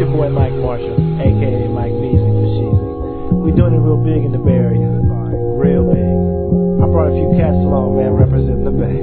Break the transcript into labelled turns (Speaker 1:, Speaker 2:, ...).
Speaker 1: your boy Mike Marshall, aka Mike Beasley for Sheezy. We doing it real big in the Bay Area. Real big. I brought a few cats along, man, representing the Bay.